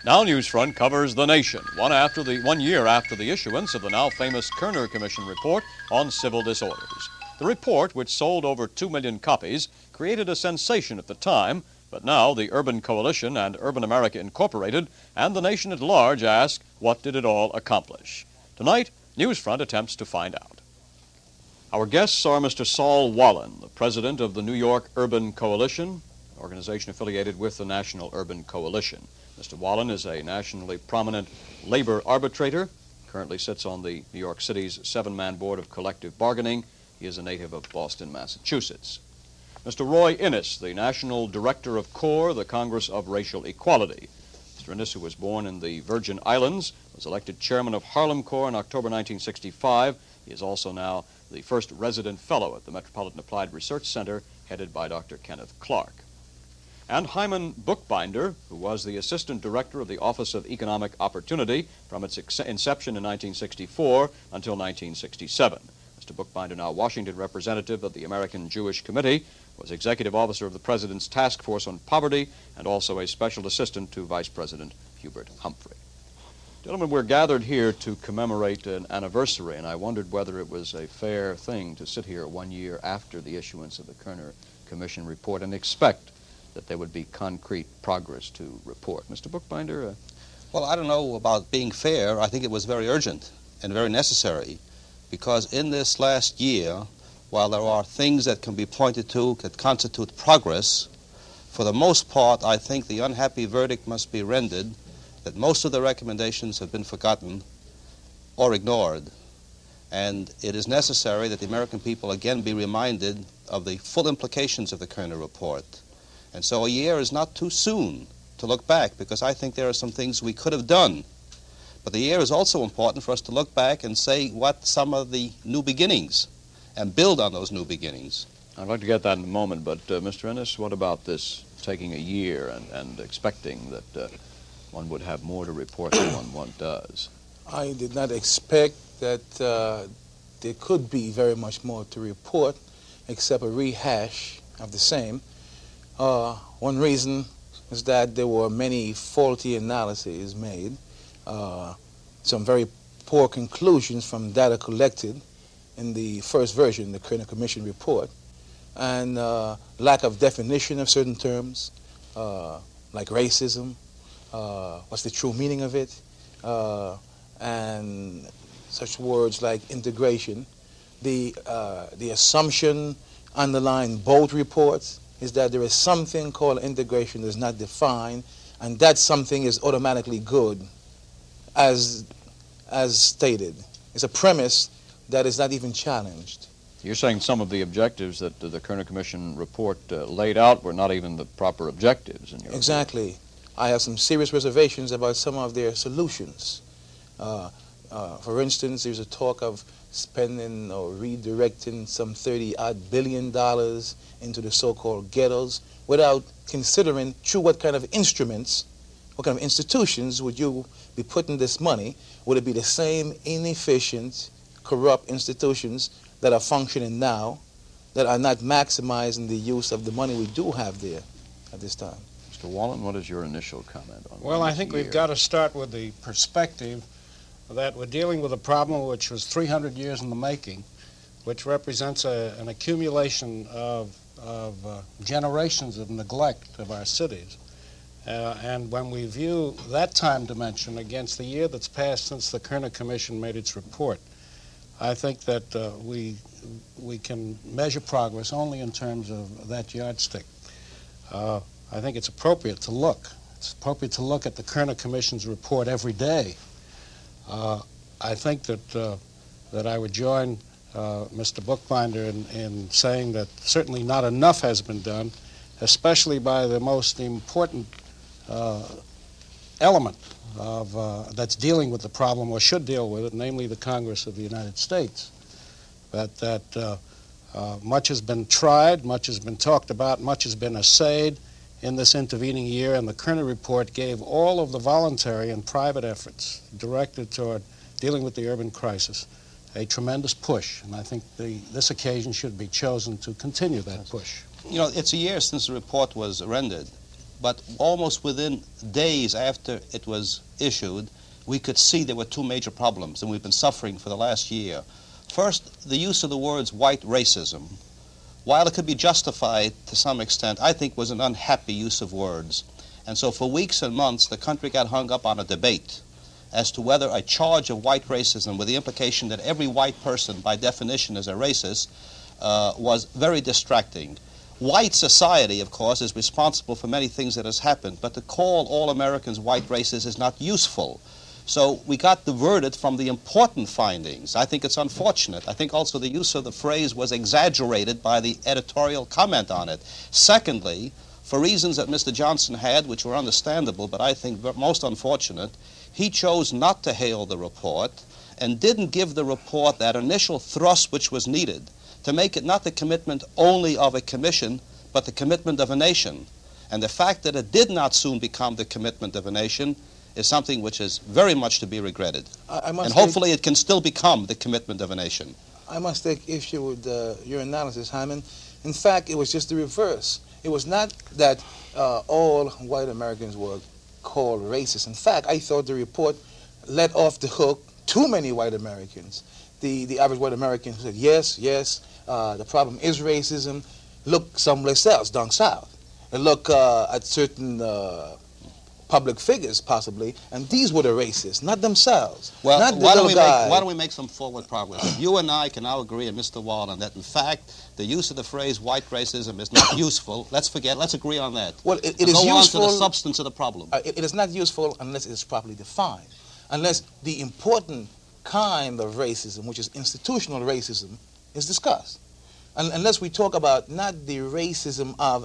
Now Newsfront covers the nation, 1 year after the issuance of the now famous Kerner Commission report on civil disorders. The report, which sold over 2 million copies, created a sensation at the time, but now the Urban Coalition and Urban America Incorporated and the nation at large ask, what did it all accomplish? Tonight, Newsfront attempts to find out. Our guests are Mr. Saul Wallen, the president of the New York Urban Coalition, an organization affiliated with the National Urban Coalition. Mr. Wallen is a nationally prominent labor arbitrator, currently sits on the New York City's 7-man board of collective bargaining. He is a native of Boston, Massachusetts. Mr. Roy Innis, the national director of CORE, the Congress of Racial Equality. Mr. Innis, who was born in the Virgin Islands, was elected chairman of Harlem CORE in October 1965. He is also now the first resident fellow at the Metropolitan Applied Research Center, headed by Dr. Kenneth Clark. And Hyman Bookbinder, who was the assistant director of the Office of Economic Opportunity from its inception in 1964 until 1967. Mr. Bookbinder, now Washington representative of the American Jewish Committee, was executive officer of the President's Task Force on Poverty and also a special assistant to Vice President Hubert Humphrey. Gentlemen, we're gathered here to commemorate an anniversary, and I wondered whether it was a fair thing to sit here 1 year after the issuance of the Kerner Commission report and expect that there would be concrete progress to report. Mr. Bookbinder? Well, I don't know about being fair. I think it was very urgent and very necessary, because in this last year, while there are things that can be pointed to that constitute progress, for the most part, I think the unhappy verdict must be rendered that most of the recommendations have been forgotten or ignored. And it is necessary that the American people again be reminded of the full implications of the Kerner report. And so a year is not too soon to look back, because I think there are some things we could have done. But the year is also important for us to look back and say what some of the new beginnings and build on those new beginnings. I'd like to get that in a moment, but Mr. Innis, what about this taking a year and expecting that one would have more to report than one does? I did not expect that there could be very much more to report except a rehash of the same. One reason is that there were many faulty analyses made, some very poor conclusions from data collected in the first version, the Kerner Commission report, and lack of definition of certain terms, like racism, what's the true meaning of it, and such words like integration. The assumption underlying both reports is that there is something called integration that is not defined, and that something is automatically good, as stated. It's a premise that is not even challenged. You're saying some of the objectives that the Kerner Commission report laid out were not even the proper objectives in your Exactly. report. I have some serious reservations about some of their solutions. For instance, there's a talk of spending or redirecting some $30-odd billion into the so-called ghettos without considering through what kind of instruments, what kind of institutions would you be putting this money. Would it be the same inefficient, corrupt institutions that are functioning now that are not maximizing the use of the money we do have there at this time? Mr. Wallen, what is your initial comment on Well, I think we've got to start with the perspective that we're dealing with a problem which was 300 years in the making, which represents an accumulation of generations of neglect of our cities. And when we view that time dimension against the year that's passed since the Kerner Commission made its report, I think that we can measure progress only in terms of that yardstick. I think it's appropriate to look. It's appropriate to look at the Kerner Commission's report every day. I think that I would join Mr. Bookbinder in saying that certainly not enough has been done, especially by the most important element that's dealing with the problem, or should deal with it, namely the Congress of the United States. That much has been tried, much has been talked about, much has been essayed in this intervening year, and the Kerner report gave all of the voluntary and private efforts directed toward dealing with the urban crisis a tremendous push, and I think this occasion should be chosen to continue that push. You know, it's a year since the report was rendered, but almost within days after it was issued, we could see there were two major problems, and we've been suffering for the last year. First, the use of the words white racism, while it could be justified to some extent, I think was an unhappy use of words. And so for weeks and months, the country got hung up on a debate as to whether a charge of white racism, with the implication that every white person, by definition, is a racist, was very distracting. White society, of course, is responsible for many things that has happened, but to call all Americans white racists is not useful. So we got diverted from the important findings. I think it's unfortunate. I think also the use of the phrase was exaggerated by the editorial comment on it. Secondly, for reasons that Mr. Johnson had, which were understandable, but I think most unfortunate, he chose not to hail the report and didn't give the report that initial thrust which was needed to make it not the commitment only of a commission, but the commitment of a nation. And the fact that it did not soon become the commitment of a nation is something which is very much to be regretted. And hopefully it can still become the commitment of a nation. I must take issue with your analysis, Hyman. In fact, it was just the reverse. It was not that all white Americans were called racist. In fact, I thought the report let off the hook too many white Americans. The average white American who said, yes, the problem is racism, look someplace else, down south. And look at certain public figures, possibly, and these were the racists, not themselves. Well, not the why guy. don't we make some forward progress? You and I can now agree, and Mr. Wallen, that in fact the use of the phrase white racism is not useful. Let's agree on that. Well, it is go useful. on to the substance of the problem. It is not useful unless it is properly defined, unless the important kind of racism, which is institutional racism, is discussed. Unless we talk about not the racism of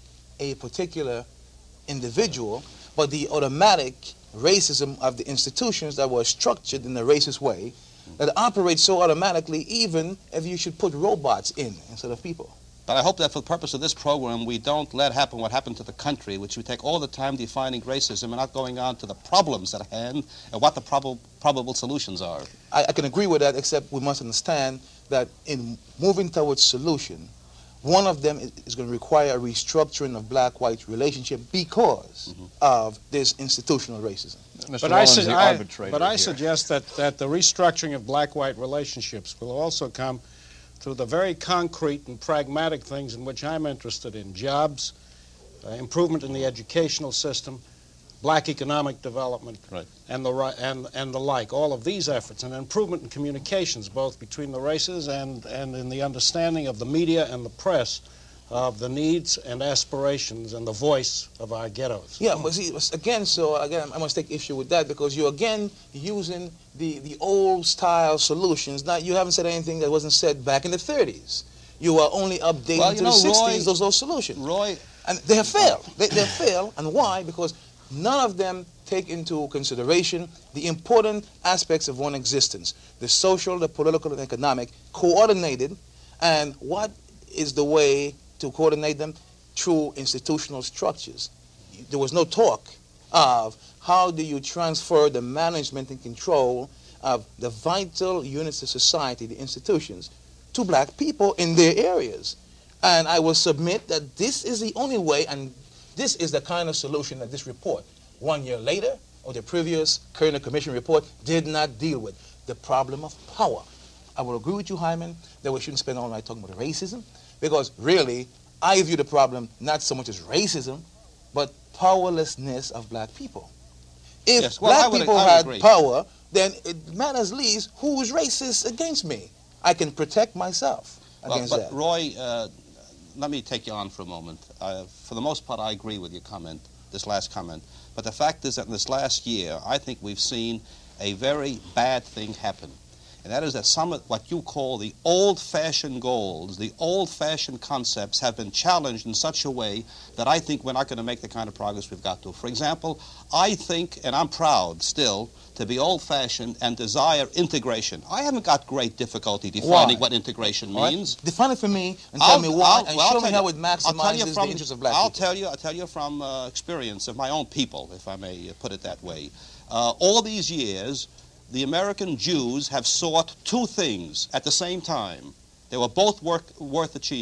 a particular individual, but the automatic racism of the institutions that were structured in a racist way that operate so automatically, even if you should put robots in instead of people. But I hope that for the purpose of this program, we don't let happen what happened to the country, which we take all the time defining racism and not going on to the problems at hand and what the probable solutions are. I can agree with that, except we must understand that in moving towards solution, one of them is going to require a restructuring of black-white relationship because of this institutional racism. Mr. Wallen's the arbitrator but I here. suggest that the restructuring of black-white relationships will also come through the very concrete and pragmatic things in which I'm interested in: jobs, improvement in the educational system, black economic development, right, and the like. All of these efforts, and improvement in communications, both between the races and in the understanding of the media and the press of the needs and aspirations and the voice of our ghettos. Yeah, but see, again, I must take issue with that because you're again using the old style solutions. Now, you haven't said anything that wasn't said back in the 30s. You are only updating to the 60s, those solutions. Roy, and they have failed. They failed, and why? Because none of them take into consideration the important aspects of one existence: the social, the political, and economic, coordinated. And what is the way to coordinate them? Through institutional structures. There was no talk of how do you transfer the management and control of the vital units of society, the institutions, to black people in their areas. And I will submit that this is the only way, and this is the kind of solution that this report, 1 year later, or the previous Kerner Commission report, did not deal with: the problem of power. I will agree with you, Hyman, that we shouldn't spend all night talking about racism, because really, I view the problem not so much as racism, but powerlessness of black people. If black people had power, then it matters least who is racist against me. I can protect myself against that. But Roy, let me take you on for a moment. For the most part, I agree with your comment, this last comment. But the fact is that in this last year, I think we've seen a very bad thing happen. And that is that some of what you call the old-fashioned goals, the old-fashioned concepts have been challenged in such a way that I think we're not going to make the kind of progress we've got to. For example, I think, and I'm proud still, to be old-fashioned and desire integration. I haven't got great difficulty defining what integration means. Define it for me and tell me why, and show me how it maximizes the interests of black people. I'll tell you from experience of my own people, if I may put it that way. All these years, the American Jews have sought two things at the same time. They were both worth achieving.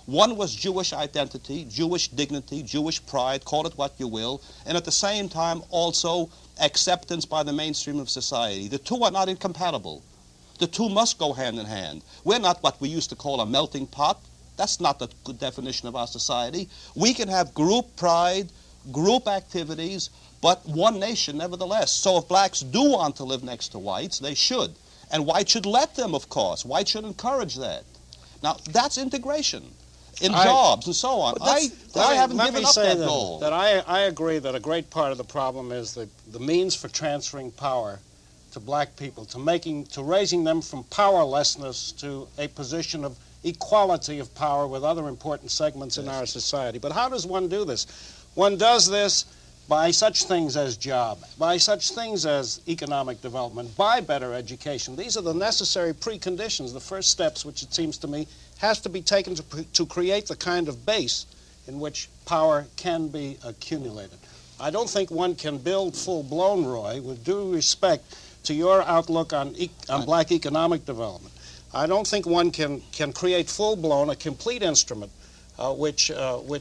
One was Jewish identity, Jewish dignity, Jewish pride, call it what you will, and at the same time also acceptance by the mainstream of society. The two are not incompatible. The two must go hand in hand. We're not what we used to call a melting pot. That's not the good definition of our society. We can have group pride, group activities, but one nation nevertheless. So if blacks do want to live next to whites, they should. And whites should let them, of course. Whites should encourage that. Now, that's integration in jobs and so on. I haven't given up that goal. That I agree that a great part of the problem is the means for transferring power to black people, to raising them from powerlessness to a position of equality of power with other important segments in our society. But how does one do this? One does this by such things as job, by such things as economic development, by better education. These are the necessary preconditions, the first steps, which it seems to me has to be taken to create the kind of base in which power can be accumulated. I don't think one can build full-blown, Roy, with due respect to your outlook on black economic development. I don't think one can create full-blown, a complete instrument which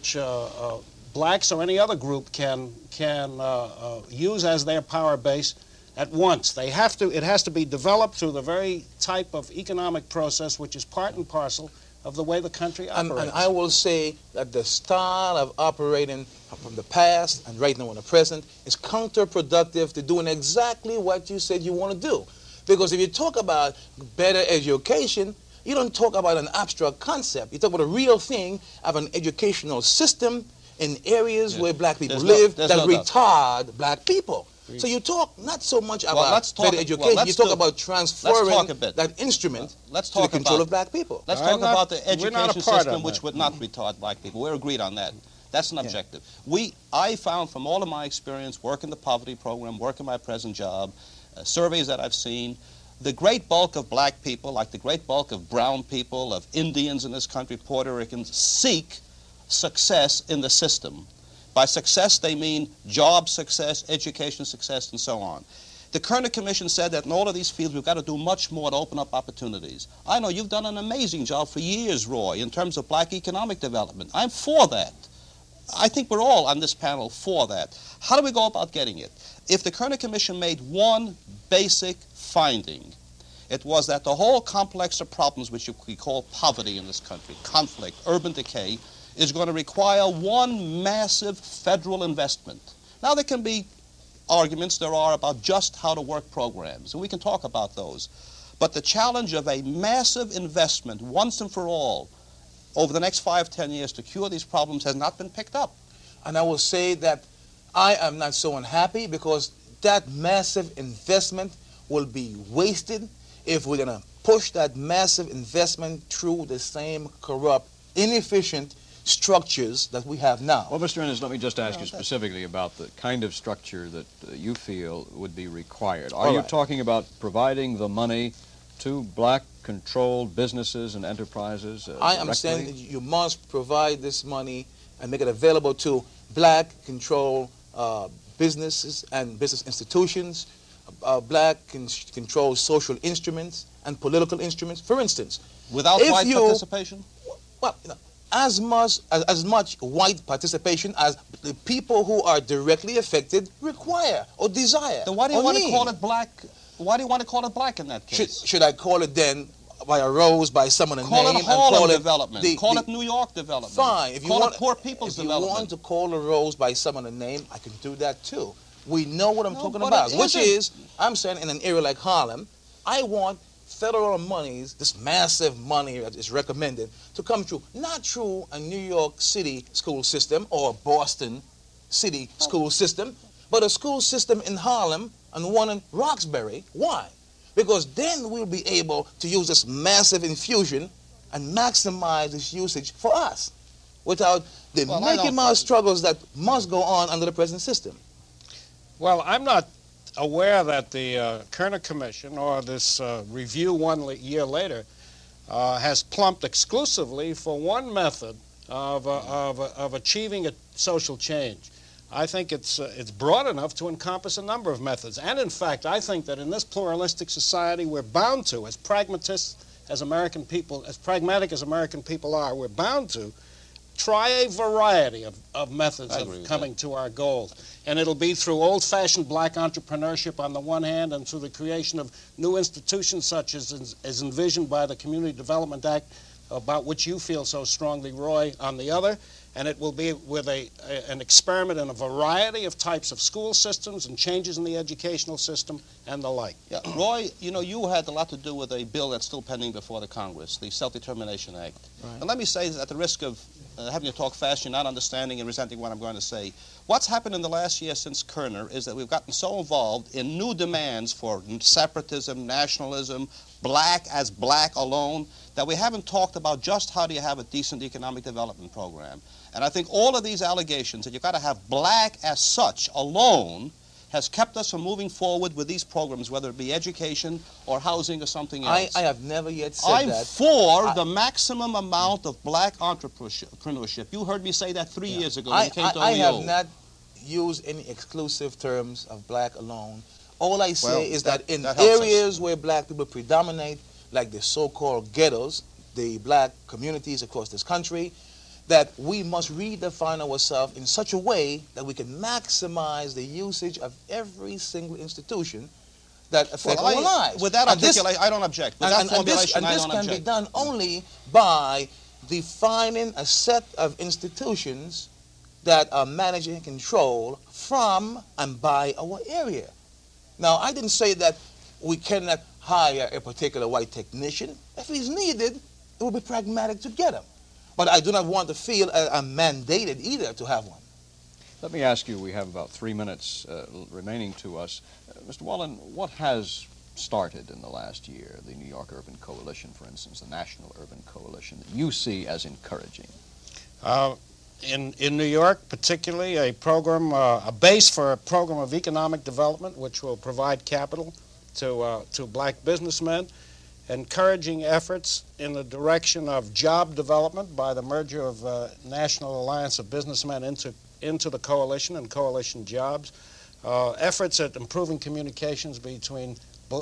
blacks or any other group can use as their power base at once. It has to be developed through the very type of economic process which is part and parcel of the way the country operates. And I will say that the style of operating from the past and right now in the present is counterproductive to doing exactly what you said you want to do. Because if you talk about better education, you don't talk about an abstract concept. You talk about a real thing of an educational system in areas where black people live that retard black people. So you talk not so much about better education, you talk about transferring that instrument to the control of black people. Let's talk about the education system which would not retard black people. We're agreed on that. That's an objective. I found from all of my experience, work in the poverty program, work in my present job, surveys that I've seen, the great bulk of black people, like the great bulk of brown people, of Indians in this country, Puerto Ricans, seek success in the system. By success, they mean job success, education success, and so on. The Kerner Commission said that in all of these fields, we've got to do much more to open up opportunities. I know you've done an amazing job for years, Roy, in terms of black economic development. I'm for that. I think we're all on this panel for that. How do we go about getting it? If the Kerner Commission made one basic finding, it was that the whole complex of problems which we call poverty in this country, conflict, urban decay, is going to require one massive federal investment. Now, there can be arguments there are about just how to work programs, and we can talk about those. But the challenge of a massive investment, once and for all, over the next 5-10 years to cure these problems has not been picked up. And I will say that I am not so unhappy because that massive investment will be wasted if we're going to push that massive investment through the same corrupt, inefficient structures that we have now. Well, Mr. Ennis, let me just ask you specifically about the kind of structure that you feel would be required. Are you talking about providing the money to black-controlled businesses and enterprises I am saying that you must provide this money and make it available to black-controlled businesses and business institutions, black-controlled social instruments and political instruments. For instance, without white participation? Well, as much white participation as the people who are directly affected require or desire. Then why do you want to call it black? Why do you want to call it black in that case? Should I call it then by a rose, by someone a call name? It Harlem development. Call it New York development. Fine. If you call want, it poor people's development. If you want to call a rose by someone a name, I can do that too. We know what I'm talking about, which is, I'm saying in an area like Harlem, I want federal monies, this massive money that is recommended, to come through, not through a New York City school system or a Boston City school system, but a school system in Harlem and one in Roxbury. Why? Because then we'll be able to use this massive infusion and maximize its usage for us without the Mickey Mouse struggles that must go on under the present system. Well, I'm not aware that the Kerner Commission or this review 1 year later has plumped exclusively for one method of achieving a social change. I think it's broad enough to encompass a number of methods. And in fact, I think that in this pluralistic society, we're bound to, as pragmatists as American people, as pragmatic as American people are, we're bound to try a variety of methods of coming to our goals. And it'll be through old-fashioned black entrepreneurship on the one hand, and through the creation of new institutions such as envisioned by the Community Development Act, about which you feel so strongly, Roy, on the other. And it will be with an experiment in a variety of types of school systems and changes in the educational system and the like. Yeah, Roy, you know, you had a lot to do with a bill that's still pending before the Congress, the Self-Determination Act. Right. And let me say, at the risk of having to talk fast, you're not understanding and resenting what I'm going to say. What's happened in the last year since Kerner is that we've gotten so involved in new demands for separatism, nationalism, black as black alone, that we haven't talked about just how do you have a decent economic development program. And I think all of these allegations that you've got to have black as such alone has kept us from moving forward with these programs, whether it be education or housing or something else. I have never yet said that. I'm for the maximum amount of black entrepreneurship. You heard me say that 3 years ago when you came to OEO. I have not used any exclusive terms of black alone. All I say is that in areas where black people predominate, like the so-called ghettos, the black communities across this country, that we must redefine ourselves in such a way that we can maximize the usage of every single institution that affects our lives. With that articulation, I don't object. With that formulation, I don't object. And this can be done only by defining a set of institutions that are managed and controlled from and by our area. Now, I didn't say that we cannot hire a particular white technician. If he's needed, it will be pragmatic to get him. But I do not want to feel I'm mandated either to have one. Let me ask you, we have about 3 minutes remaining to us. Mr. Wallen, what has started in the last year, the New York Urban Coalition, for instance, the National Urban Coalition, that you see as encouraging? In New York, particularly, a program, a base for a program of economic development, which will provide capital to black businessmen, encouraging efforts in the direction of job development by the merger of National Alliance of Businessmen into the coalition and coalition jobs, efforts at improving communications between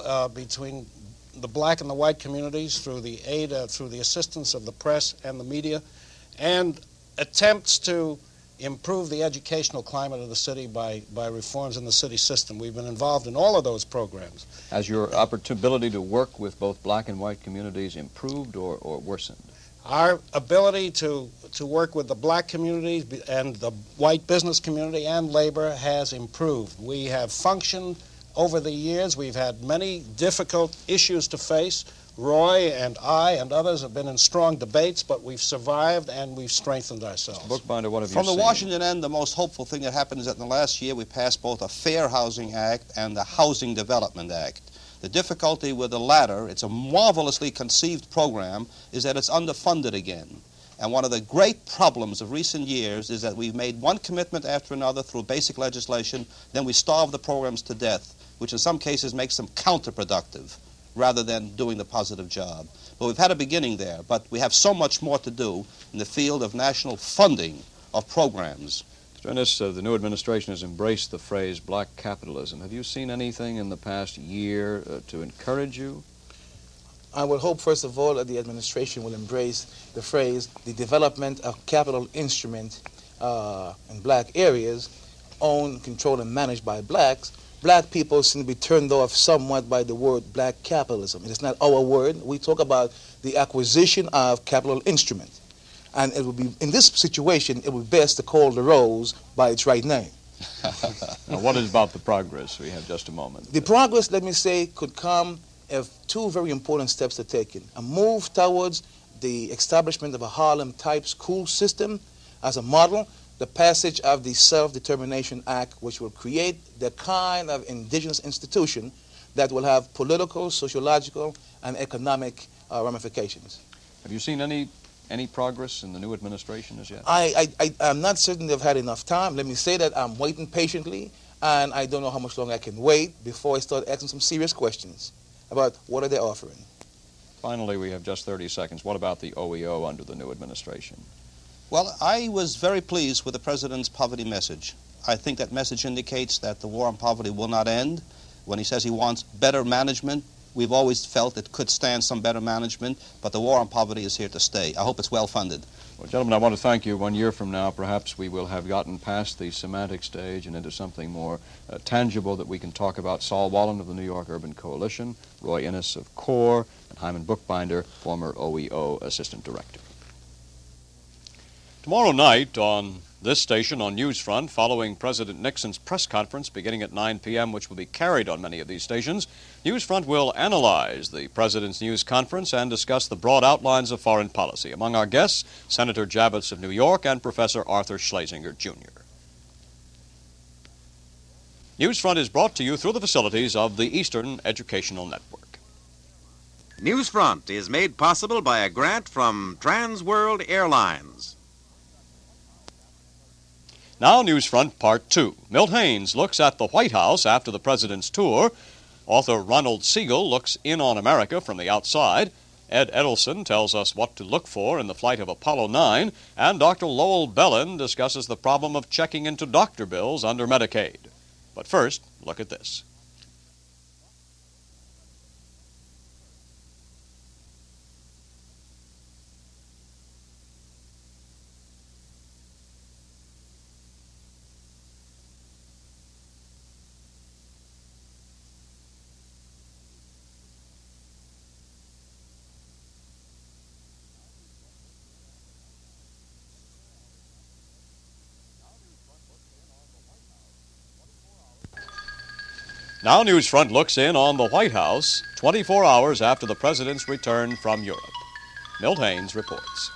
the black and the white communities through the aid, through the assistance of the press and the media, and attempts to improve the educational climate of the city by reforms in the city system. We've been involved in all of those programs. Has your ability to work with both black and white communities improved or worsened? Our ability to work with the black communities and the white business community and labor has improved. We have functioned over the years. We've had many difficult issues to face. Roy and I and others have been in strong debates, but we've survived and we've strengthened ourselves. Bookbinder, what have you seen? From the Washington end, the most hopeful thing that happened is that in the last year we passed both a Fair Housing Act and the Housing Development Act. The difficulty with the latter, it's a marvelously conceived program, is that it's underfunded again. And one of the great problems of recent years is that we've made one commitment after another through basic legislation, then we starve the programs to death, which in some cases makes them counterproductive, rather than doing the positive job. But we've had a beginning there, but we have so much more to do in the field of national funding of programs. Mr. Ennis, the new administration has embraced the phrase black capitalism. Have you seen anything in the past year to encourage you? I would hope, first of all, that the administration will embrace the phrase, the development of capital instrument in black areas, owned, controlled, and managed by blacks. Black people seem to be turned off somewhat by the word black capitalism. It is not our word. We talk about the acquisition of capital instrument. And it would be, in this situation, it would be best to call the rose by its right name. Now, what is about the progress? We have just a moment. The progress, let me say, could come if two very important steps are taken. A move towards the establishment of a Harlem-type school system as a model, the passage of the Self-Determination Act, which will create the kind of indigenous institution that will have political, sociological, and economic ramifications. Have you seen any progress in the new administration as yet? I'm not certain they've had enough time. Let me say that I'm waiting patiently, and I don't know how much longer I can wait before I start asking some serious questions about what are they offering. Finally, we have just 30 seconds. What about the OEO under the new administration? Well, I was very pleased with the President's poverty message. I think that message indicates that the war on poverty will not end. When he says he wants better management, we've always felt it could stand some better management, but the war on poverty is here to stay. I hope it's well funded. Well, gentlemen, I want to thank you. 1 year from now, perhaps we will have gotten past the semantic stage and into something more tangible that we can talk about. Saul Wallen of the New York Urban Coalition, Roy Innes of CORE, and Hyman Bookbinder, former OEO Assistant Director. Tomorrow night on this station on Newsfront, following President Nixon's press conference beginning at 9 p.m., which will be carried on many of these stations, Newsfront will analyze the President's news conference and discuss the broad outlines of foreign policy. Among our guests, Senator Javits of New York and Professor Arthur Schlesinger, Jr. Newsfront is brought to you through the facilities of the Eastern Educational Network. Newsfront is made possible by a grant from Trans World Airlines. Now, Newsfront Part 2. Milt Haynes looks at the White House after the President's tour. Author Ronald Siegel looks in on America from the outside. Ed Edelson tells us what to look for in the flight of Apollo 9. And Dr. Lowell Bellin discusses the problem of checking into doctor bills under Medicaid. But first, look at this. Now Newsfront looks in on the White House 24 hours after the President's return from Europe. Milt Haynes reports.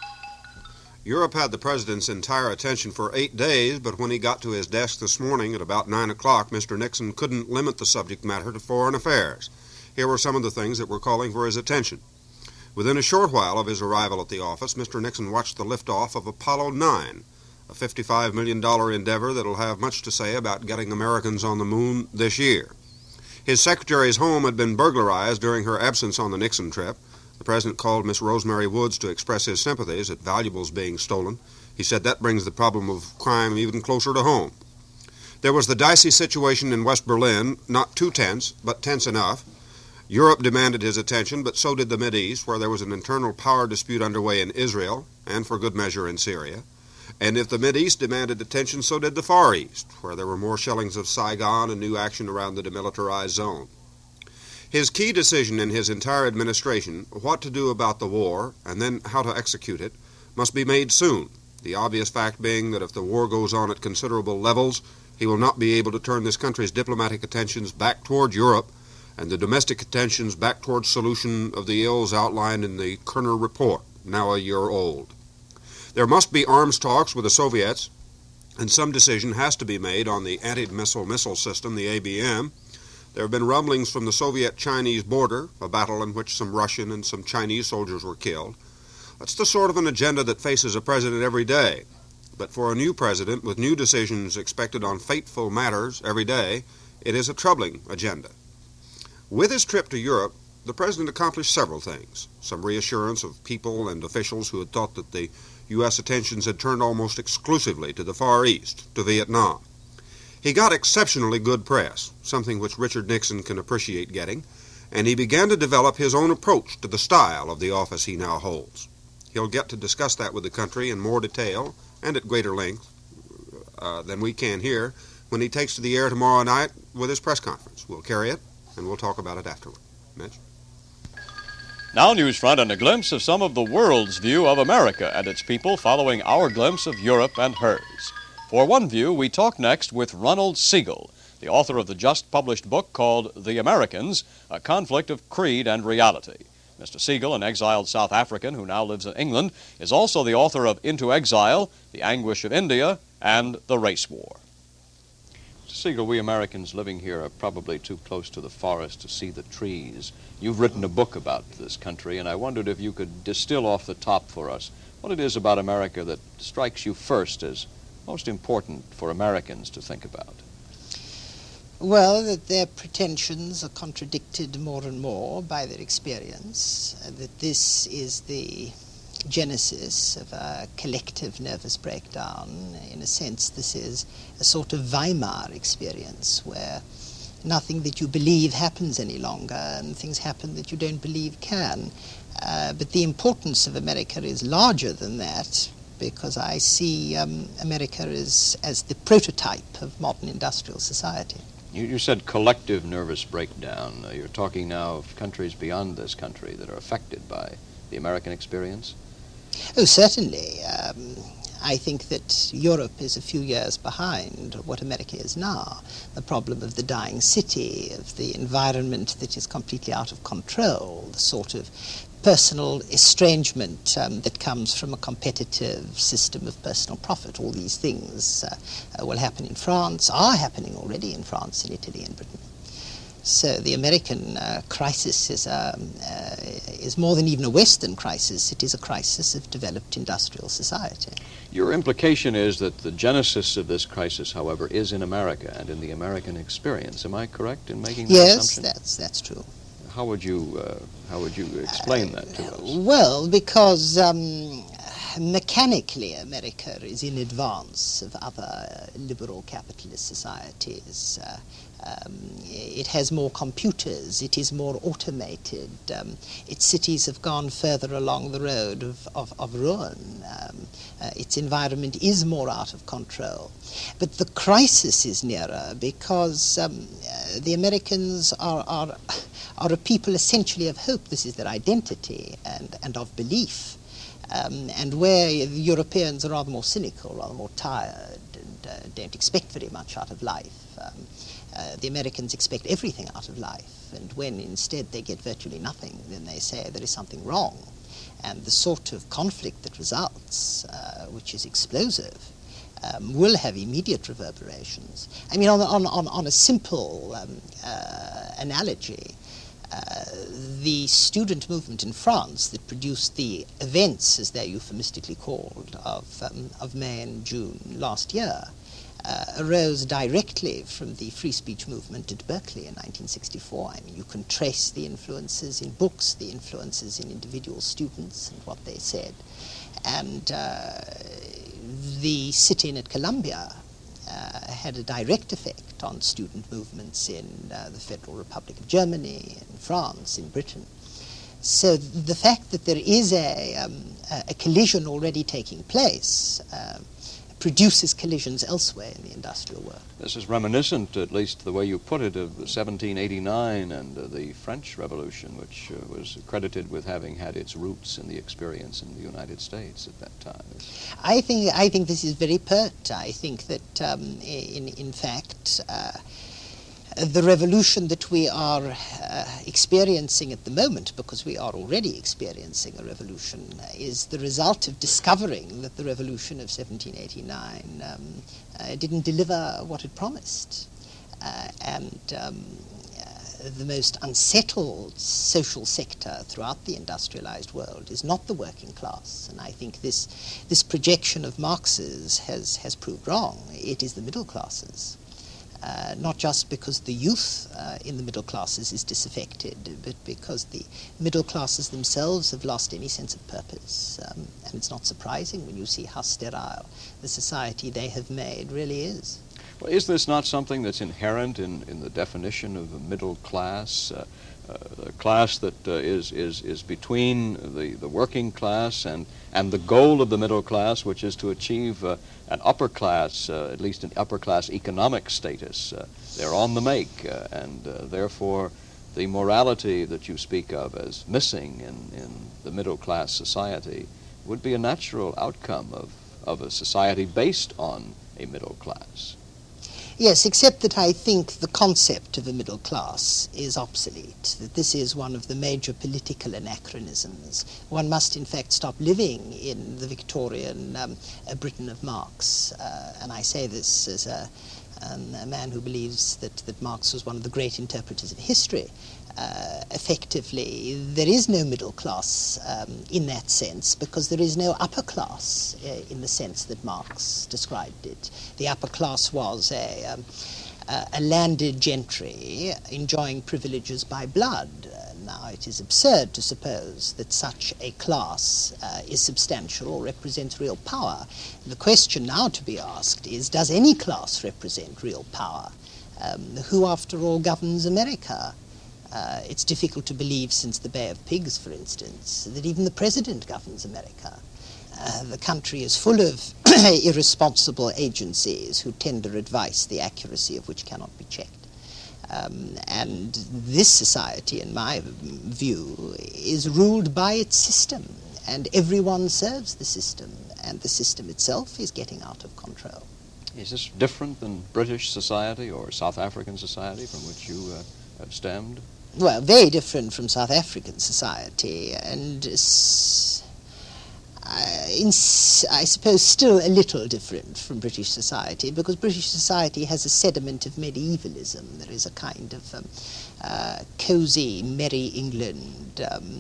Europe had the President's entire attention for 8 days, but when he got to his desk this morning at about 9 o'clock, Mr. Nixon couldn't limit the subject matter to foreign affairs. Here were some of the things that were calling for his attention. Within a short while of his arrival at the office, Mr. Nixon watched the liftoff of Apollo 9, a $55 million endeavor that'll have much to say about getting Americans on the moon this year. His secretary's home had been burglarized during her absence on the Nixon trip. The President called Miss Rosemary Woods to express his sympathies at valuables being stolen. He said that brings the problem of crime even closer to home. There was the dicey situation in West Berlin, not too tense, but tense enough. Europe demanded his attention, but so did the Mideast, where there was an internal power dispute underway in Israel, and for good measure in Syria. And if the Mideast demanded attention, so did the Far East, where there were more shellings of Saigon and new action around the demilitarized zone. His key decision in his entire administration, what to do about the war and then how to execute it, must be made soon, the obvious fact being that if the war goes on at considerable levels, he will not be able to turn this country's diplomatic attentions back toward Europe and the domestic attentions back toward solution of the ills outlined in the Kerner Report, now a year old. There must be arms talks with the Soviets, and some decision has to be made on the anti-missile missile system, the ABM. There have been rumblings from the Soviet-Chinese border, a battle in which some Russian and some Chinese soldiers were killed. That's the sort of an agenda that faces a president every day. But for a new president, with new decisions expected on fateful matters every day, it is a troubling agenda. With his trip to Europe, the president accomplished several things. Some reassurance of people and officials who had thought that the U.S. attentions had turned almost exclusively to the Far East, to Vietnam. He got exceptionally good press, something which Richard Nixon can appreciate getting, and he began to develop his own approach to the style of the office he now holds. He'll get to discuss that with the country in more detail and at greater length than we can here when he takes to the air tomorrow night with his press conference. We'll carry it, and we'll talk about it afterward. Mitch? Now Newsfront and a glimpse of some of the world's view of America and its people following our glimpse of Europe and hers. For One View, we talk next with Ronald Siegel, the author of the just-published book called The Americans, A Conflict of Creed and Reality. Mr. Siegel, an exiled South African who now lives in England, is also the author of Into Exile, The Anguish of India, and The Race War. Mr. Siegel, we Americans living here are probably too close to the forest to see the trees. You've written a book about this country, and I wondered if you could distill off the top for us what it is about America that strikes you first as most important for Americans to think about. Well, that their pretensions are contradicted more and more by their experience, that this is the genesis of a collective nervous breakdown. In a sense, this is a sort of Weimar experience where nothing that you believe happens any longer, and things happen that you don't believe can. But the importance of America is larger than that, because I see America as the prototype of modern industrial society. You said collective nervous breakdown. You're talking now of countries beyond this country that are affected by the American experience? Oh, certainly. I think that Europe is a few years behind what America is now. The problem of the dying city, of the environment that is completely out of control, the sort of personal estrangement that comes from a competitive system of personal profit. All these things will happen in France, are happening already in France, in Italy, and Britain. So the American crisis is more than even a Western crisis. It is a crisis of developed industrial society. Your implication is that the genesis of this crisis, however, is in America and in the American experience. Am I correct in making that assumption? Yes, that's true. How would you explain that to us? Well, because mechanically America is in advance of other liberal capitalist societies. It has more computers, it is more automated, its cities have gone further along the road of ruin, its environment is more out of control. But the crisis is nearer because the Americans are a people essentially of hope. This is their identity and of belief. And where the Europeans are rather more cynical, rather more tired, and don't expect very much out of life. The Americans expect everything out of life, and when instead they get virtually nothing, then they say there is something wrong. And the sort of conflict that results, which is explosive, will have immediate reverberations. I mean, on a simple analogy, the student movement in France that produced the events, as they're euphemistically called, of May and June last year, arose directly from the free speech movement at Berkeley in 1964. I mean, you can trace the influences in books, the influences in individual students and what they said. And the sit-in at Columbia had a direct effect on student movements in the Federal Republic of Germany, in France, in Britain. So the fact that there is a collision already taking place produces collisions elsewhere in the industrial world. This is reminiscent, at least the way you put it, of 1789 and the French Revolution, which was credited with having had its roots in the experience in the United States at that time. I think this is very pert. I think that, in fact, the revolution that we are experiencing at the moment, because we are already experiencing a revolution, is the result of discovering that the revolution of 1789 didn't deliver what it promised. And the most unsettled social sector throughout the industrialized world is not the working class. And I think this projection of Marx's has proved wrong. It is the middle classes. Not just because the youth in the middle classes is disaffected, but because the middle classes themselves have lost any sense of purpose. And it's not surprising when you see how sterile the society they have made really is. Well, is this not something that's inherent in the definition of a middle class? A class that is between the working class and the goal of the middle class, which is to achieve an upper class, at least an upper class economic status. They're on the make, and therefore the morality that you speak of as missing in the middle class society would be a natural outcome of a society based on a middle class. Yes, except that I think the concept of a middle class is obsolete, that this is one of the major political anachronisms. One must, in fact, stop living in the Victorian Britain of Marx. And I say this as a man who believes that Marx was one of the great interpreters of history. Effectively, there is no middle class in that sense, because there is no upper class in the sense that Marx described it. The upper class was a landed gentry enjoying privileges by blood. Now, it is absurd to suppose that such a class is substantial or represents real power. The question now to be asked is, does any class represent real power? Who, after all, governs America? It's difficult to believe, since the Bay of Pigs, for instance, that even the president governs America. The country is full of irresponsible agencies who tender advice, the accuracy of which cannot be checked. And this society, in my view, is ruled by its system, and everyone serves the system, and the system itself is getting out of control. Is this different than British society or South African society from which you have stemmed? Well, very different from South African society, and I suppose still a little different from British society, because British society has a sediment of medievalism. There is a kind of cosy, merry England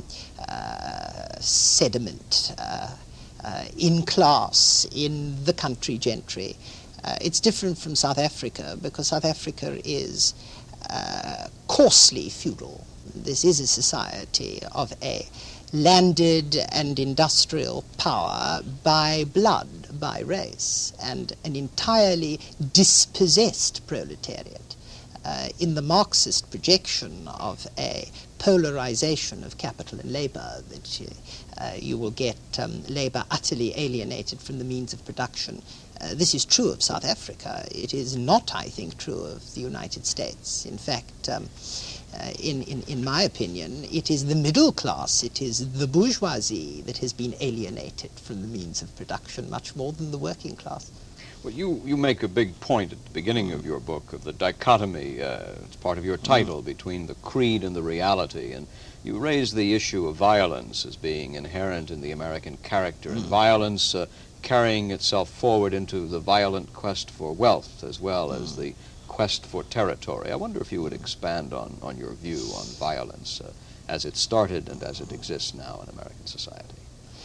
sediment in class, in the country gentry. It's different from South Africa, because South Africa is coarsely feudal. This is a society of a landed and industrial power by blood, by race, and an entirely dispossessed proletariat. In the Marxist projection of a polarization of capital and labor, that you will get labor utterly alienated from the means of production. This is true of South Africa. It is not, I think, true of the United States. In fact, in my opinion, it is the middle class, it is the bourgeoisie that has been alienated from the means of production much more than the working class. Well, you make a big point at the beginning of your book of the dichotomy, it's part of your title, between the creed and the reality, and you raise the issue of violence as being inherent in the American character, and violence carrying itself forward into the violent quest for wealth as well as the quest for territory. I wonder if you would expand on your view on violence as it started and as it exists now in American society.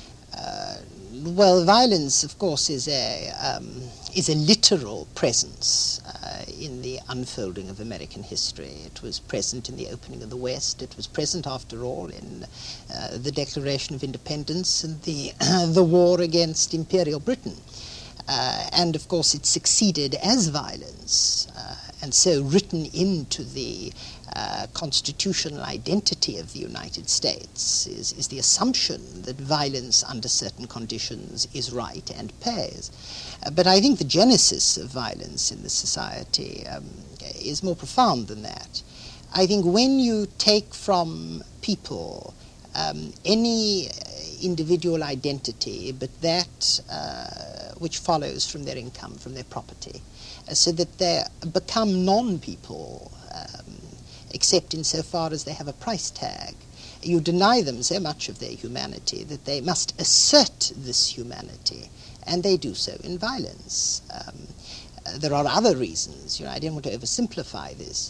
Well, violence, of course, is a literal presence in the unfolding of American history. It was present in the opening of the West. It was present, after all, in the Declaration of Independence and the war against Imperial Britain. And, of course, it succeeded as violence, and so written into the constitutional identity of the United States is the assumption that violence under certain conditions is right and pays. But I think the genesis of violence in the society is more profound than that. I think when you take from people any individual identity, but that which follows from their income, from their property, so that they become non-people, except insofar as they have a price tag. You deny them so much of their humanity that they must assert this humanity, and they do so in violence. There are other reasons. I don't want to oversimplify this.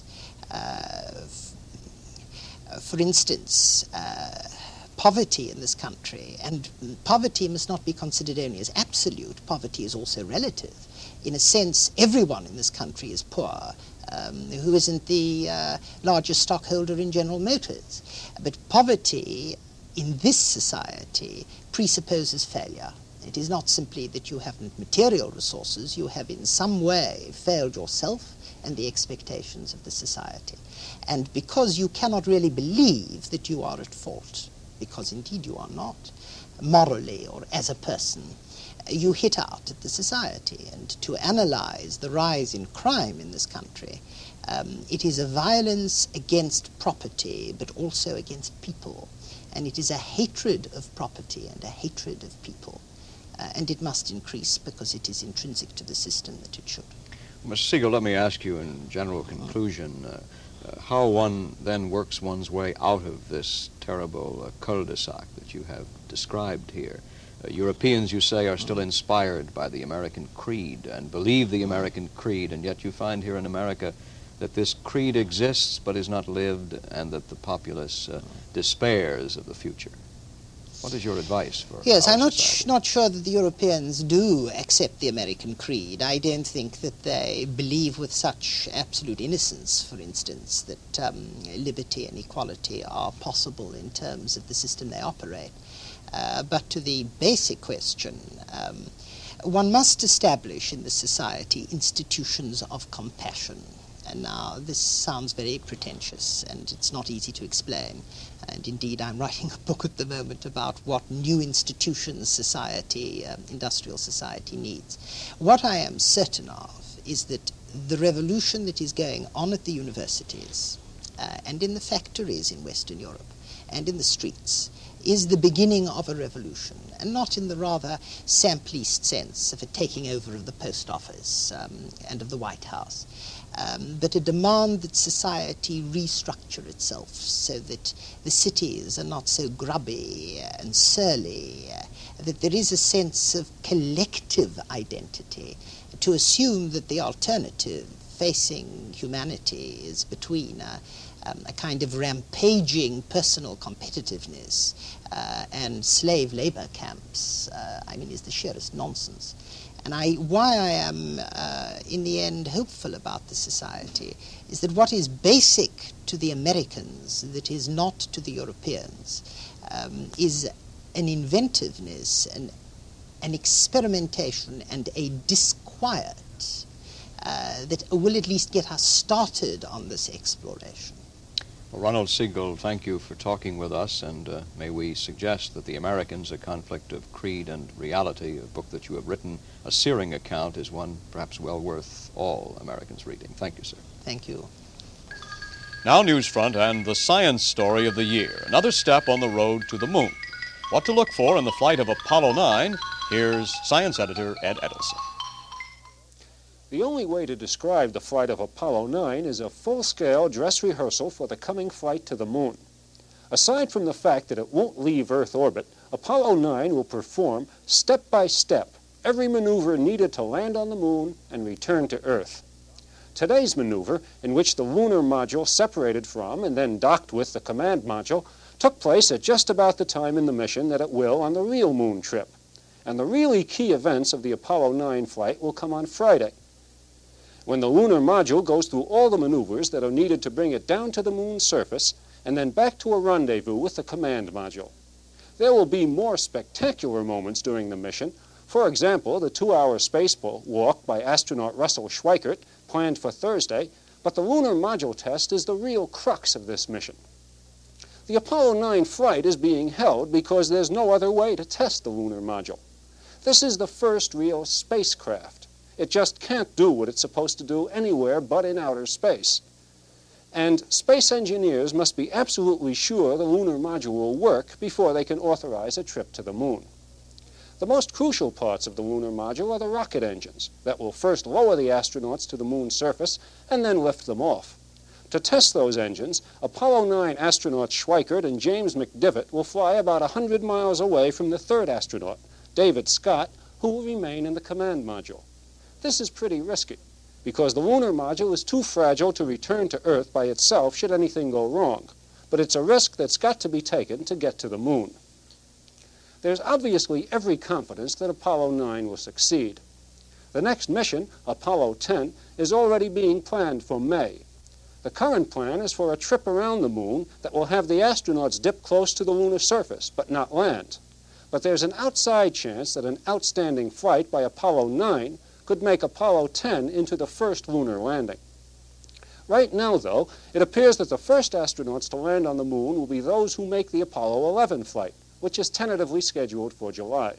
For instance, poverty in this country, and poverty must not be considered only as absolute, poverty is also relative. In a sense, everyone in this country is poor, who isn't the largest stockholder in General Motors. But poverty in this society presupposes failure. It is not simply that you haven't material resources, you have in some way failed yourself and the expectations of the society. And because you cannot really believe that you are at fault, because indeed you are not, morally or as a person, you hit out at the society. And to analyze the rise in crime in this country, it is a violence against property, but also against people. And it is a hatred of property and a hatred of people. And it must increase because it is intrinsic to the system that it should. Mr. Siegel, let me ask you in general conclusion, how one then works one's way out of this terrible cul-de-sac that you have described here. Europeans, you say, are still inspired by the American creed and believe the American creed, and yet you find here in America that this creed exists but is not lived, and that the populace despairs of the future. What is your advice for Yes, our I'm society? not sure that the Europeans do accept the American creed. I don't think that they believe with such absolute innocence, for instance, that liberty and equality are possible in terms of the system they operate. But to the basic question, one must establish in the society institutions of compassion. And now, this sounds very pretentious, and it's not easy to explain. And indeed, I'm writing a book at the moment about what new institutions society, industrial society, needs. What I am certain of is that the revolution that is going on at the universities and in the factories in Western Europe and in the streets is the beginning of a revolution, and not in the rather samplist sense of a taking over of the post office and of the White House, but a demand that society restructure itself so that the cities are not so grubby and surly, that there is a sense of collective identity, to assume that the alternative facing humanity is between a kind of rampaging personal competitiveness and slave labor camps, is the sheerest nonsense. And why I am, in the end, hopeful about the society is that what is basic to the Americans that is not to the Europeans is an inventiveness, an experimentation, and a disquiet that will at least get us started on this exploration. Well, Ronald Siegel, thank you for talking with us, and may we suggest that The Americans, A Conflict of Creed and Reality, a book that you have written, a searing account, is one perhaps well worth all Americans reading. Thank you, sir. Thank you. Now Newsfront and the science story of the year, another step on the road to the moon. What to look for in the flight of Apollo 9, here's science editor Ed Edelson. The only way to describe the flight of Apollo 9 is a full-scale dress rehearsal for the coming flight to the moon. Aside from the fact that it won't leave Earth orbit, Apollo 9 will perform, step by step, every maneuver needed to land on the moon and return to Earth. Today's maneuver, in which the lunar module separated from and then docked with the command module, took place at just about the time in the mission that it will on the real moon trip. And the really key events of the Apollo 9 flight will come on Friday, when the lunar module goes through all the maneuvers that are needed to bring it down to the moon's surface and then back to a rendezvous with the command module. There will be more spectacular moments during the mission. For example, the 2-hour space walk by astronaut Russell Schweickart, planned for Thursday, but the lunar module test is the real crux of this mission. The Apollo 9 flight is being held because there's no other way to test the lunar module. This is the first real spacecraft. It just can't do what it's supposed to do anywhere but in outer space. And space engineers must be absolutely sure the lunar module will work before they can authorize a trip to the moon. The most crucial parts of the lunar module are the rocket engines that will first lower the astronauts to the moon's surface and then lift them off. To test those engines, Apollo 9 astronauts Schweickart and James McDivitt will fly about 100 miles away from the third astronaut, David Scott, who will remain in the command module. This is pretty risky, because the lunar module is too fragile to return to Earth by itself should anything go wrong, but it's a risk that's got to be taken to get to the moon. There's obviously every confidence that Apollo 9 will succeed. The next mission, Apollo 10, is already being planned for May. The current plan is for a trip around the moon that will have the astronauts dip close to the lunar surface, but not land. But there's an outside chance that an outstanding flight by Apollo 9 could make Apollo 10 into the first lunar landing. Right now, though, it appears that the first astronauts to land on the moon will be those who make the Apollo 11 flight, which is tentatively scheduled for July.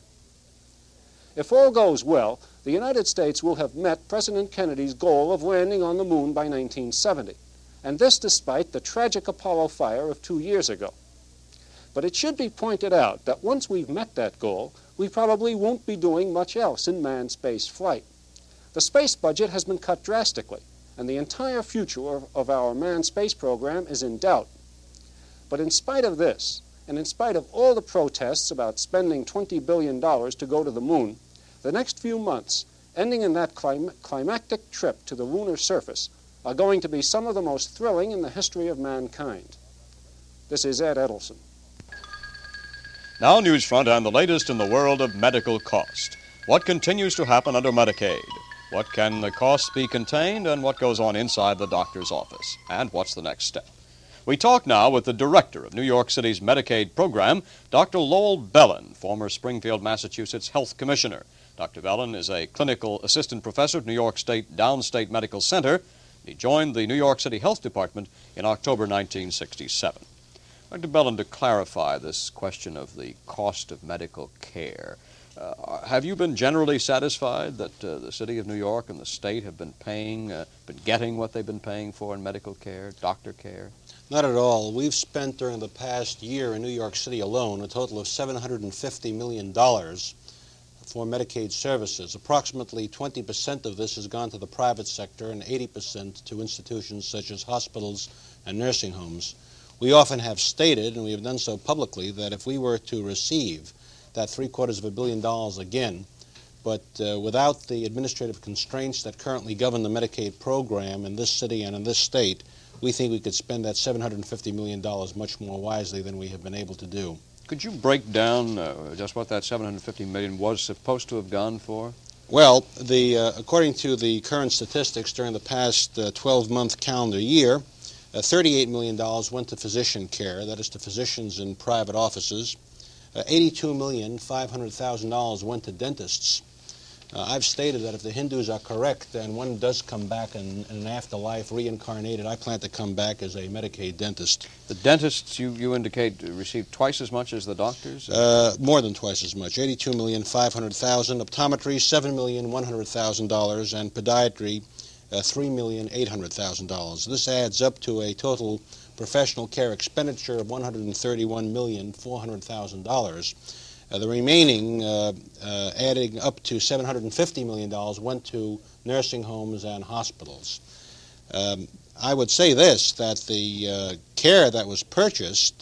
If all goes well, the United States will have met President Kennedy's goal of landing on the moon by 1970, and this despite the tragic Apollo fire of 2 years ago. But it should be pointed out that once we've met that goal, we probably won't be doing much else in manned space flight. The space budget has been cut drastically, and the entire future of our manned space program is in doubt. But in spite of this, and in spite of all the protests about spending $20 billion to go to the moon, the next few months, ending in that climactic trip to the lunar surface, are going to be some of the most thrilling in the history of mankind. This is Ed Edelson. Now Newsfront and the latest in the world of medical cost. What continues to happen under Medicaid? What can the costs be contained, and what goes on inside the doctor's office? And what's the next step? We talk now with the director of New York City's Medicaid program, Dr. Lowell Bellin, former Springfield, Massachusetts health commissioner. Dr. Bellin is a clinical assistant professor at New York State Downstate Medical Center. He joined the New York City Health Department in October 1967. Dr. Bellin, to clarify this question of the cost of medical care, have you been generally satisfied that the City of New York and the state have been getting what they've been paying for in medical care, doctor care? Not at all. We've spent during the past year in New York City alone a total of $750 million for Medicaid services. Approximately 20% of this has gone to the private sector and 80% to institutions such as hospitals and nursing homes. We often have stated, and we have done so publicly, that if we were to receive that $750 million again, but without the administrative constraints that currently govern the Medicaid program in this city and in this state, we think we could spend that $750 million much more wisely than we have been able to do. Could you break down just what that $750 million was supposed to have gone for? Well, according to the current statistics during the past 12-month calendar year, $38 million went to physician care, that is to physicians in private offices. $82,500,000 went to dentists. I've stated that if the Hindus are correct and one does come back in an afterlife reincarnated, I plan to come back as a Medicaid dentist. The dentists, you indicate, received twice as much as the doctors? More than twice as much, $82,500,000. Optometry, $7,100,000, and podiatry, $3,800,000. This adds up to a total professional care expenditure of $131,400,000. The remaining, adding up to $750 million, went to nursing homes and hospitals. I would say this, that the care that was purchased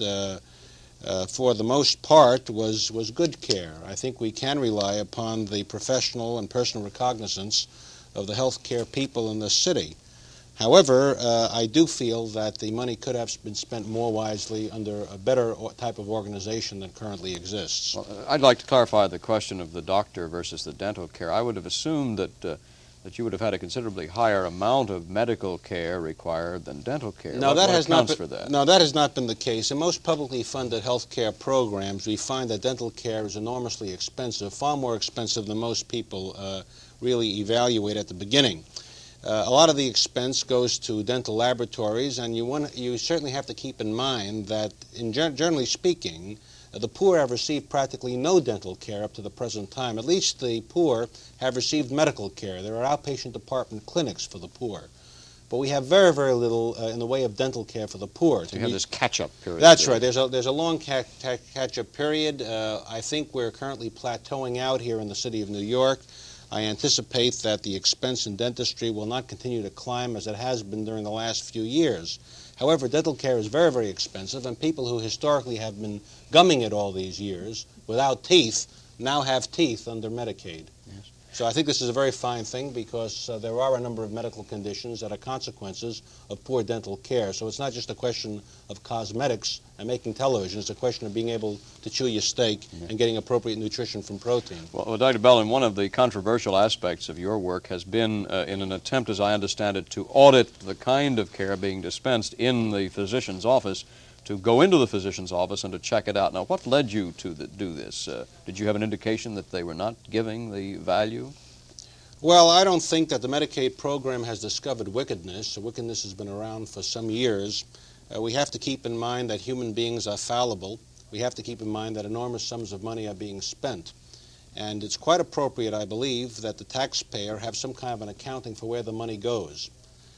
for the most part was good care. I think we can rely upon the professional and personal recognizance of the health care people in this city. However, I do feel that the money could have been spent more wisely under a better type of organization than currently exists. Well, I'd like to clarify the question of the doctor versus the dental care. I would have assumed that you would have had a considerably higher amount of medical care required than dental care. No, what that has not been, for that? No, that has not been the case. In most publicly funded health care programs, we find that dental care is enormously expensive, far more expensive than most people really evaluate at the beginning. A lot of the expense goes to dental laboratories, and you certainly have to keep in mind that, generally speaking, the poor have received practically no dental care up to the present time. At least the poor have received medical care. There are outpatient department clinics for the poor. But we have very, very little in the way of dental care for the poor. So you have this catch-up period. That's right. There's a long catch-up period. I think we're currently plateauing out here in the city of New York. I anticipate that the expense in dentistry will not continue to climb as it has been during the last few years. However, dental care is very, very expensive, and people who historically have been gumming it all these years without teeth now have teeth under Medicaid. Yes. So I think this is a very fine thing because there are a number of medical conditions that are consequences of poor dental care. So it's not just a question of cosmetics and making television. It's a question of being able to chew your steak and getting appropriate nutrition from protein. Well, Dr. Bellin, one of the controversial aspects of your work has been in an attempt, as I understand it, to audit the kind of care being dispensed in the physician's office, to go into the physician's office and to check it out. Now, what led you to do this? Did you have an indication that they were not giving the value? Well, I don't think that the Medicaid program has discovered wickedness. Wickedness has been around for some years. We have to keep in mind that human beings are fallible. We have to keep in mind that enormous sums of money are being spent. And it's quite appropriate, I believe, that the taxpayer have some kind of an accounting for where the money goes.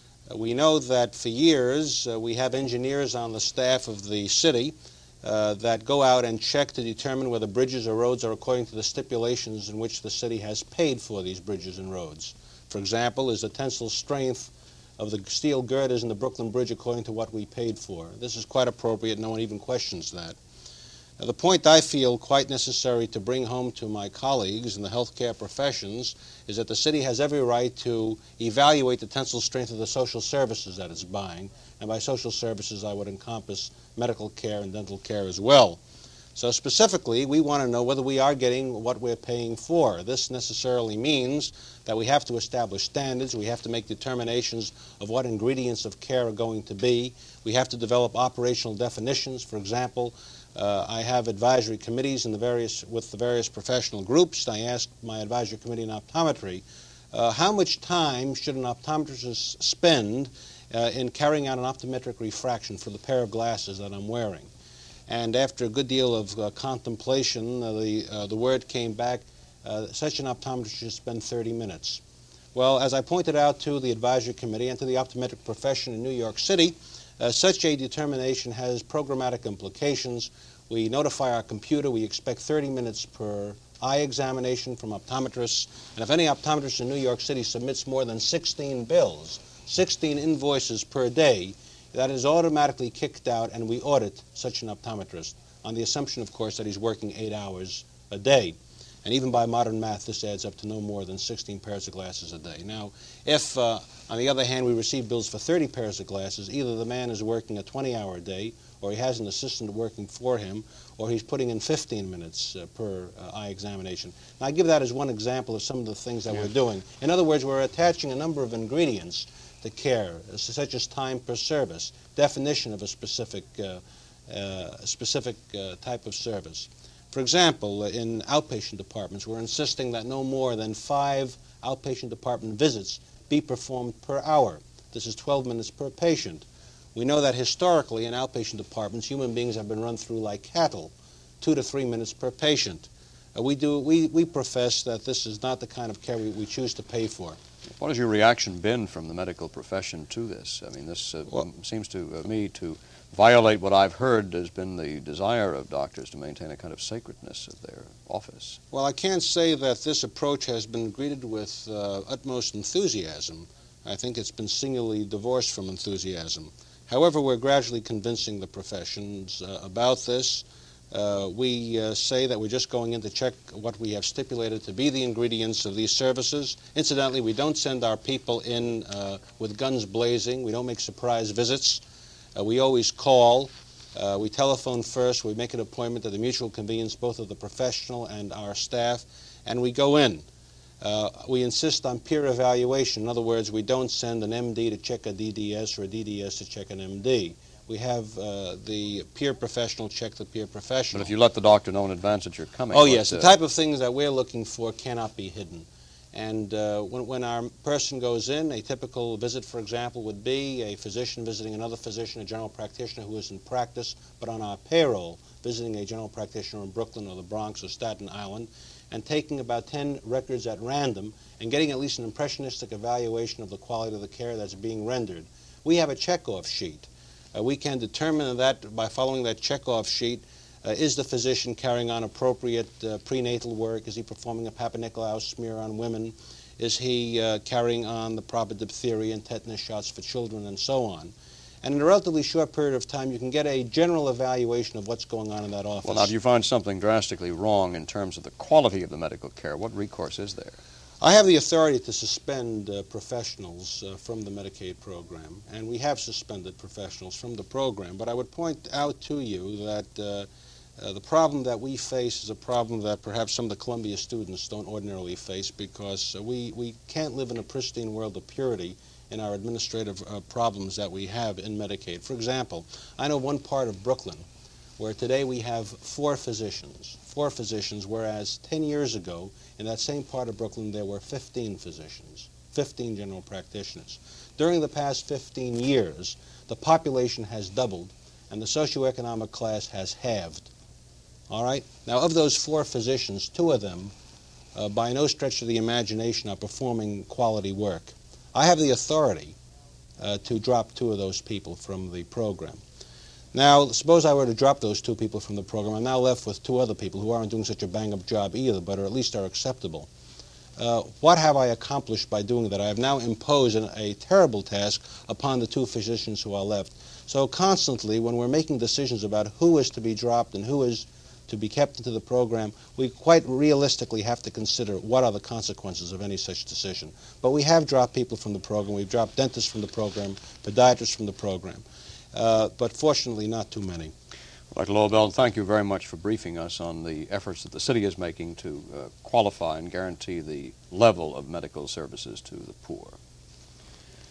We know that for years we have engineers on the staff of the city that go out and check to determine whether bridges or roads are according to the stipulations in which the city has paid for these bridges and roads. For example, is the tensile strength of the steel girders in the Brooklyn Bridge according to what we paid for? This is quite appropriate. No one even questions that. The point I feel quite necessary to bring home to my colleagues in the healthcare professions is that the city has every right to evaluate the tensile strength of the social services that it's buying. And by social services, I would encompass medical care and dental care as well. So specifically, we want to know whether we are getting what we're paying for. This necessarily means that we have to establish standards. We have to make determinations of what ingredients of care are going to be. We have to develop operational definitions. For example, I have advisory committees with the various professional groups. I asked my advisory committee in optometry How much time should an optometrist spend in carrying out an optometric refraction for the pair of glasses that I'm wearing? And after a good deal of contemplation, the word came back, such an optometrist should spend 30 minutes. Well, as I pointed out to the advisory committee and to the optometric profession in New York City, such a determination has programmatic implications. We notify our computer we expect 30 minutes per eye examination from optometrists, and if any optometrist in New York City submits more than 16 bills, 16 invoices per day, that is automatically kicked out, and we audit such an optometrist on the assumption, of course, that he's working 8 hours a day. And even by modern math, this adds up to no more than 16 pairs of glasses a day. Now, if, on the other hand, we receive bills for 30 pairs of glasses, either the man is working a 20-hour day, or he has an assistant working for him, or he's putting in 15 minutes per eye examination. Now, I give that as one example of some of the things that we're doing. In other words, we're attaching a number of ingredients to care, such as time per service, definition of a specific type of service. For example, in outpatient departments, we're insisting that no more than 5 outpatient department visits be performed per hour. This is 12 minutes per patient. We know that historically in outpatient departments, human beings have been run through like cattle, 2 to 3 minutes per patient. We profess that this is not the kind of care we choose to pay for. What has your reaction been from the medical profession to this? I mean, this seems to me to violate what I've heard has been the desire of doctors to maintain a kind of sacredness of their office. Well, I can't say that this approach has been greeted with utmost enthusiasm. I think it's been singularly divorced from enthusiasm. However, we're gradually convincing the professions about this. We say that we're just going in to check what we have stipulated to be the ingredients of these services. Incidentally, we don't send our people in with guns blazing. We don't make surprise visits. We always call. We telephone first. We make an appointment at the mutual convenience both of the professional and our staff, and we go in. We insist on peer evaluation. In other words, we don't send an MD to check a DDS or a DDS to check an MD. We have the peer professional check the peer professional. But if you let the doctor know in advance that you're coming... Oh, yes. The type of things that we're looking for cannot be hidden. And when our person goes in, a typical visit, for example, would be a physician visiting another physician, a general practitioner who is in practice, but on our payroll, visiting a general practitioner in Brooklyn or the Bronx or Staten Island, and taking about 10 records at random and getting at least an impressionistic evaluation of the quality of the care that's being rendered. We have a checkoff sheet. We can determine that by following that checkoff sheet. Is the physician carrying on appropriate prenatal work? Is he performing a Papa Nicolau smear on women? Is he carrying on the proper diphtheria and tetanus shots for children and so on? And in a relatively short period of time, you can get a general evaluation of what's going on in that office. Well, now, if you find something drastically wrong in terms of the quality of the medical care, what recourse is there? I have the authority to suspend professionals from the Medicaid program, and we have suspended professionals from the program. But I would point out to you that the problem that we face is a problem that perhaps some of the Columbia students don't ordinarily face, because we can't live in a pristine world of purity in our administrative problems that we have in Medicaid. For example, I know one part of Brooklyn where today we have 4 physicians, whereas 10 years ago in that same part of Brooklyn there were 15 physicians, 15 general practitioners. During the past 15 years, the population has doubled and the socioeconomic class has halved. All right? Now, of those 4 physicians, 2 of them, by no stretch of the imagination, are performing quality work. I have the authority to drop 2 of those people from the program. Now, suppose I were to drop those 2 people from the program. I'm now left with 2 other people who aren't doing such a bang-up job either, but at least are acceptable. What have I accomplished by doing that? I have now imposed a terrible task upon the 2 physicians who are left. So constantly, when we're making decisions about who is to be dropped and who is to be kept into the program, we quite realistically have to consider what are the consequences of any such decision. But we have dropped people from the program. We've dropped dentists from the program, podiatrists from the program. But fortunately, not too many. Dr. Lobel, thank you very much for briefing us on the efforts that the city is making to qualify and guarantee the level of medical services to the poor.